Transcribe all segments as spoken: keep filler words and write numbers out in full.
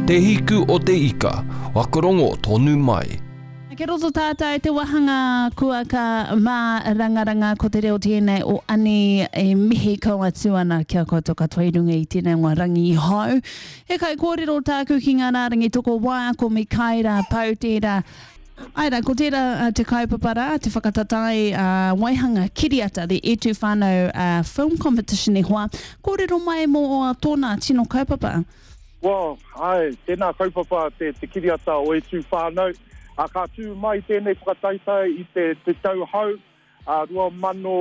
Te hiku o te ika, wakarongo tonu mai. Ke roto tātai te wahanga kua ka mā rangaranga ko te reo tēnei o ane e mihi kaua tuana kia koutou katoa i runga i tēnei ngā rangi i hau. He kai kōrero tāku ki ngā rārangi toko wā ko mi kaira pau tērā. Aira, ko tērā uh, te kaupapara, te whakatatai uh, waihanga kiriata, the E two Whānau uh, film competition e hoa. Kōrero mai mō tōna tino kaupapa? Well, ai, tēnā kaupapa te, te kiriata o E two Whānau. A ka tū mai tēnei whakataitai i te, te tau hau, a rua mano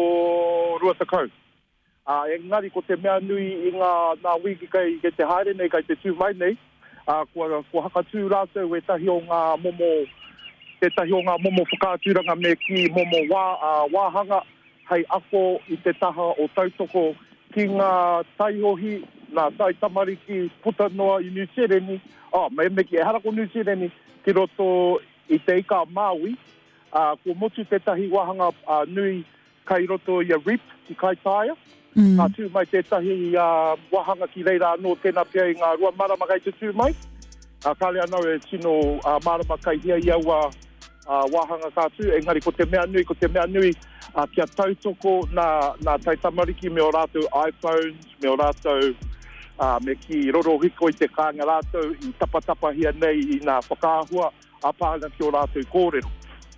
rua takau. A engari ko te mea nui i ngā, ngā wiki kai ke te haere nei, kai te tū mai nei. A kua, kua haka tū rātou e tahi o ngā momo, te tahi o ngā momo whakāturanga me ki momo wā, a wāhanga, hei ako i te taha o tautoko ki ngā taihohi, ngā tai tamariki puta noa i New Zealand. Oh, me me ki e harako New Zealand ki roto i te ika Maui, uh, ko motu te tahi wahanga uh, nui kai roto i a R I P ki Kaitaia. Mm. Ka tū mai te tahi uh, wahanga ki reira anō tēnā pia i ngā rua marama kai te tū mai. Uh, ka lea nau e tino uh, marama kai hia i aua uh, wahanga ka tū. Engari ko te mea nui, ko te mea nui uh, kia tautoko nā, nā taitamariki me o rātou iPhones, me o rātou Uh, me ki roro hiko i te kānga rātou i tapatapa hia nei i nā whakaahua a pāna ki o rātou kōrero.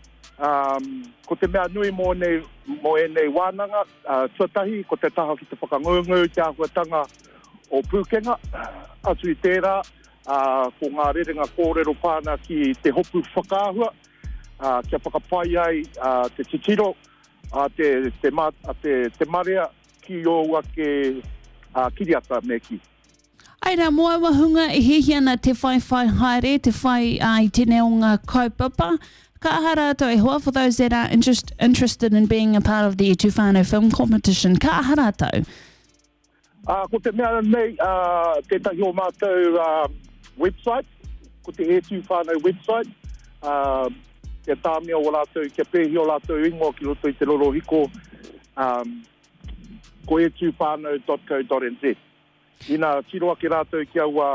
Um, ko te mea nui mō nei, mō e nei wānanga, uh, tuatahi, ko te taha ki te whakangungu, te ahuatanga o Pūkenga, atu i tērā, uh, ko ngā rerenga kōrero pāna ki te hopu whakaahua, uh, kia whakapai ai uh, te titiro, uh, te, te, ma, uh, te, te marea ki o wake Uh, kiriata me ki. Aira, moa wahunga e hehi ana te whai whai haere, te whai uh, i tēnei o ngā kaupapa. Ka ahara ato e hoa for those that are interest, interested in being a part of the E two Whānau film competition. Ka ahara ato? Uh, ko te mea nei, uh, te tahi o mātou uh, website, ko te E two Whānau website, uh, te tāmea o rātou, kia pēhi o rātou ingoa ki roto i te roro hiko, um, ko e two whānau dot co dot n z. Ina tiroa ki rātou ki aua,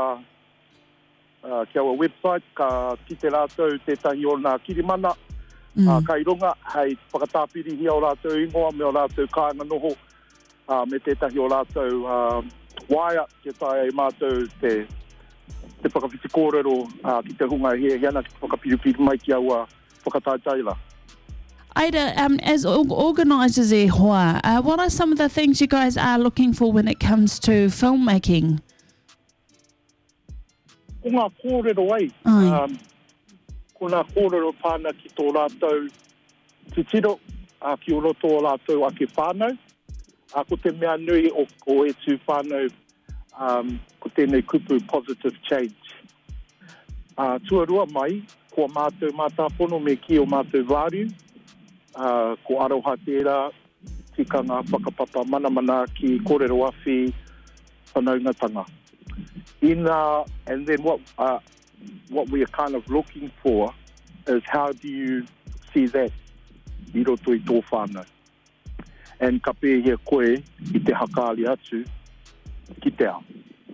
uh, ki aua website, ka ki te rātou te tahi o nā kirimana, mm. uh, kai runga, hei whakatāpiri hi o rātou ingoa, me o rātou kāinga noho, uh, me te tahi o rātou uh, waia, ki tae e mātou te, te whakawhiti kōrero, uh, ki te hunga he, he ana ki whakapirupiru mai ki aua whakatātaila. Aida, um, as organisers e hoa, uh, what are some of the things you guys are looking for when it comes to filmmaking? Ko ngā kōrero ai. Um, ko ngā kōrero pāna ki tō rātou titiro, uh, ki o roto o rātou ake whānau. Uh, ko te mea nui o, o E two Whānau, um, ko tēnei kupu positive change. Uh, tuarua mai, ko mātou mātāpono me ki o mātou vāru. Uh, ko aroha tērā, tika ngā whakapapa manamana ki kōrero awhi whanaungatanga. In, uh, and then what, uh, what we are kind of looking for is how do you see that i roto i tō whānau. And ka pēhia koe i te hakaali atu ki te ao.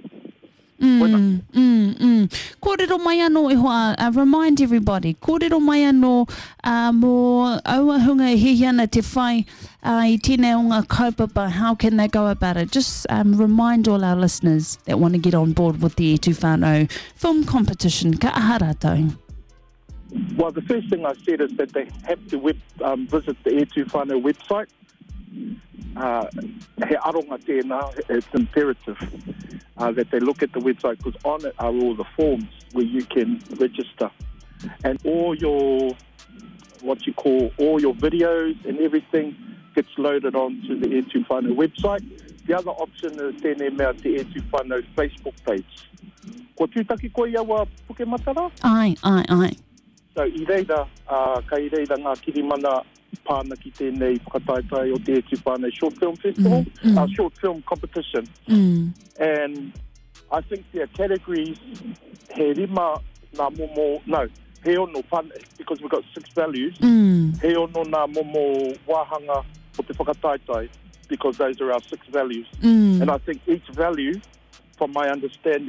Mm, mm, mm. Kōrero mai anō e hoa, uh, remind everybody, kōrero mai anō uh, mō auahunga e hehi ana te whai uh, i tēnei o ngā kaupapa, how can they go about it? Just um, remind all our listeners that want to get on board with the E two Whānau film competition. Ka ahara tau. Well, the first thing I said is that they have to web, um, visit the E two Whānau website. Uh, he aronga tēnā, it's imperative uh, that they look at the website, because on it are all the forms where you can register. And all your, what you call, all your videos and everything gets loaded onto the E two Whānau website. The other option is tēnei mea te E two Whānau Facebook page. Ko tūtaki koe awa puke matara? Ai, ai, ai. So i reira, uh, ka i reira ngā kirimana pāna ki tēnei whakataitai o te E two Whānau Short Film Festival, mm, mm. Uh, Short Film Competition. Mm. And I think there are categories, he rima nā momo, no, he ono pāna, because we've got six values, mm. he ono nā momo wāhanga o te whakataitai, because those are our six values. Mm. And I think each value, from my understanding,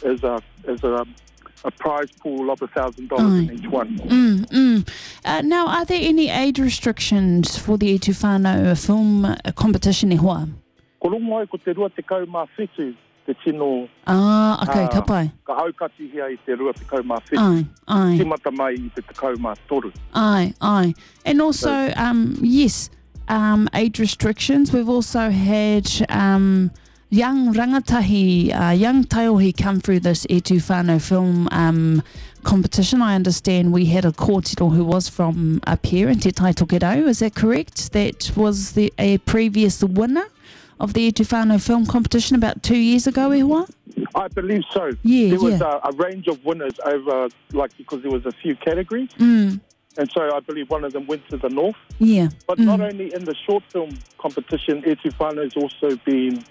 is a is a, a prize pool of a thousand dollars in each one. Mm, mm. Uh, now, are there any age restrictions for the E Tū Whānau film uh, competition e hoa? Ko rongo ai ko te rua te kau mā whitu, te tino... Ah, okay, uh, ka pai. Ka haukati hia i te rua te kau mā whitu. Ai, ai. Timata mai i te te kau mā toru. Aye, aye. And also, um, yes, um, age restrictions. We've also had um, young rangatahi, uh, young taiohi come through this E Tū Whānau film um, competition. I understand we had a kōtiro who was from up here in Te Tai Tokerau. Is that correct? That was the a previous winner of the E Tū Whānau film competition about two years ago, e hoa? I believe so. Yeah, there was yeah. a, a range of winners over, like, because there was a few categories. Mm. And so I believe one of them went to the north. Yeah. But mm. not only in the short film competition, E Tū Whānau has also been,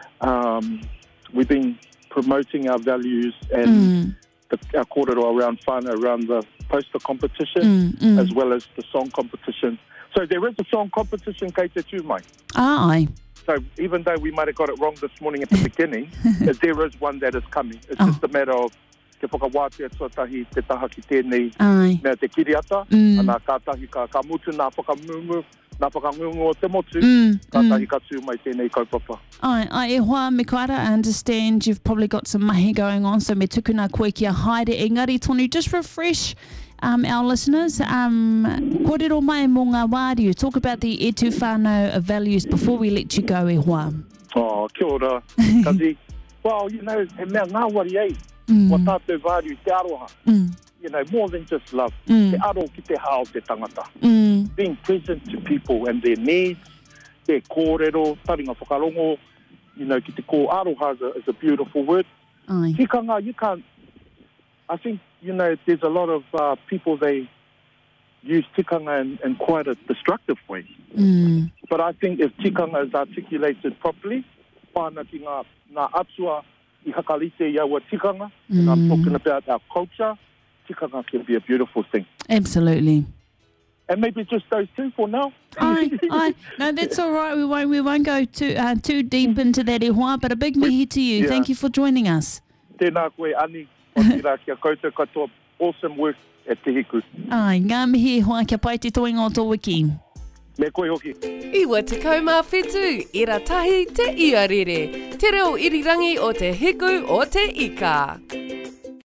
um, we've been promoting our values and Mm. the, our kōrero around whānau, around the poster competition, Mm, mm. as well as the song competition. So there is a song competition, kei te tū mai. Ah, aye. So even though we might have got it wrong this morning at the beginning, there is one that is coming. It's Oh. just a matter of te whakawātea tuatahi, te taha ki tēnei, Aye. mea te kiriata, Mm. ana kātahi ka, ka mutu nā whakamumu, nā whakangungu o te motu, Mm, kātahi ka tū mai tēnei kaupapa. Ai, ai e hoa, me koara, I understand you've probably got some mahi going on, so me tukuna koe kia haere engari tonu. Just refresh um, our listeners. Um, kōrero mai mō ngā wāriu. Talk about the E Tū Whānau values before we let you go, e hoa. Oh, kia ora. Kazi, well, you know, he mea ngā wari ei, Mm. wa tātou wāriu te aroha. Mm, You know, more than just love. Mm. Te aro ki te hao te tangata. mm, Being present to people and their needs, their kōrero, taringa whakarongo, you know, ki te kō aroha is a, is a beautiful word. ai. Tikanga, you can't, I think, you know, there's a lot of uh, people, they use tikanga in, in quite a destructive way. Mm, But I think if tikanga is articulated properly, whāna ki ngā, ngā atua i hakalite i aua tikanga, and I'm Mm. talking about our culture, tikanga can be a beautiful thing. absolutely. And maybe just those two for now. Aye, aye. No, that's all right. We won't, we won't go too uh, too deep into that, e hoa, but a big mihi to you. Yeah. Thank you for joining us. Tēnā koe ani, o tira kia koutou katoa. Awesome work at Te Hiku. Ai, ngā mihi e hoa, kia pai te toinga o tō wiki. Me koe hoki. Iwa te kaumā whetū, ira tahi te ia rere. Te reo irirangi o te hiku o te ika.